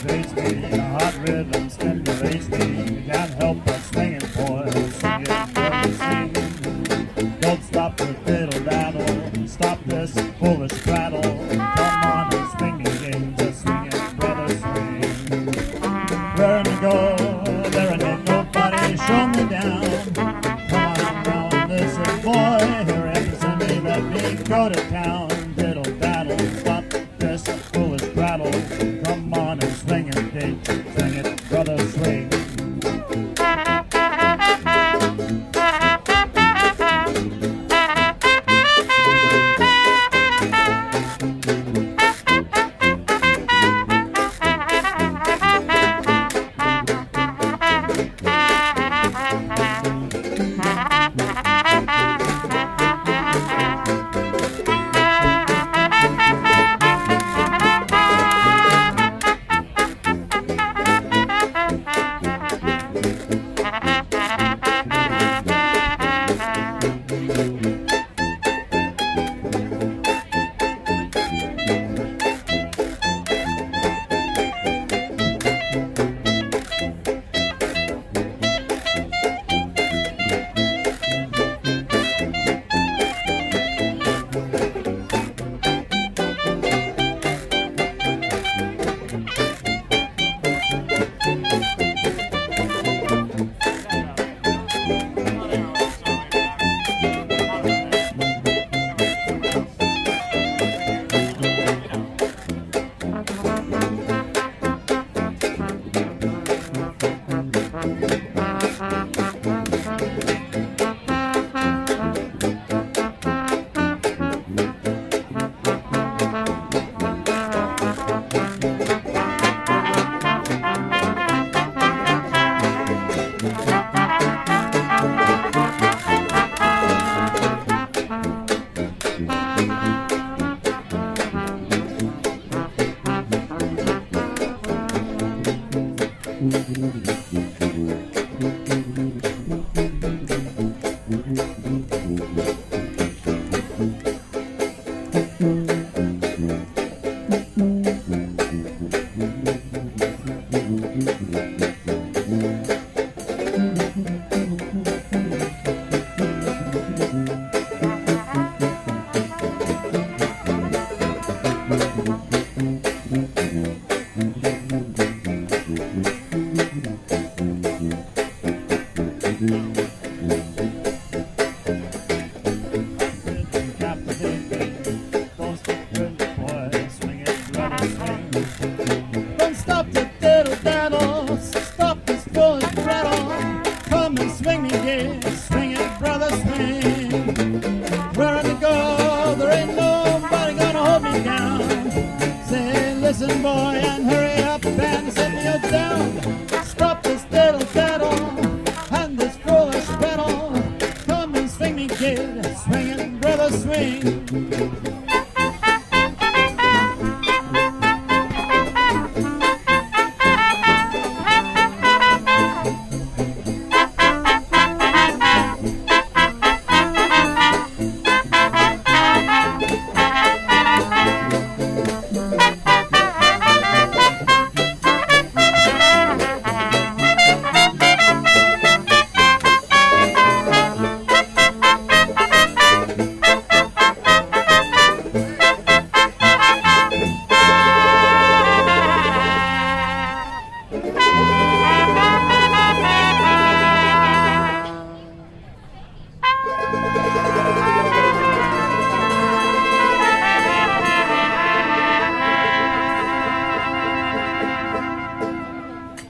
motivates me, the hot rhythm stimulates me. You can't help but swinging, boy, sing it, brother, swing. Don't stop the fiddle daddle, stop this foolish prattle. Come on and swing again, just swing it, brother, swing. Where to go, there ain't nobody show me down. Come on now, listen, boy, here ain't me, let me go to town. Diddle daddle, stop this foolish prattle. Come on and swing it, Dave, swing it, brother, swing. Don't stop the diddle daddle,